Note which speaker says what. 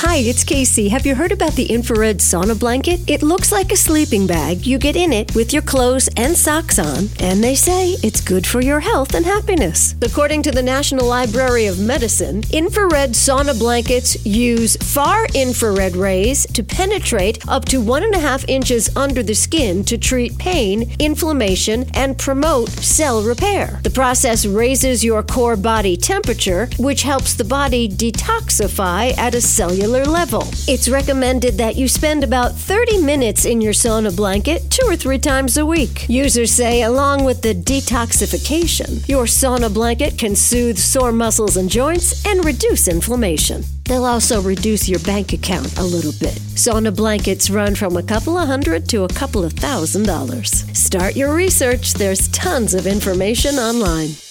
Speaker 1: Hi, it's Casey. Have you heard about the infrared sauna blanket? It looks like a sleeping bag. You get in it with your clothes and socks on, and they say it's good for your health and happiness. According to the National Library of Medicine, infrared sauna blankets use far infrared rays to penetrate up to 1.5 inches under the skin to treat pain, inflammation, and promote cell repair. The process raises your core body temperature, which helps the body detoxify at a cellular level. It's recommended that you spend about 30 minutes in your sauna blanket 2 or 3 times a week. Users say along with the detoxification, your sauna blanket can soothe sore muscles and joints and reduce inflammation. They'll also reduce your bank account a little bit. Sauna blankets run from a couple of $100 to a couple of $1,000. Start your research. There's tons of information online.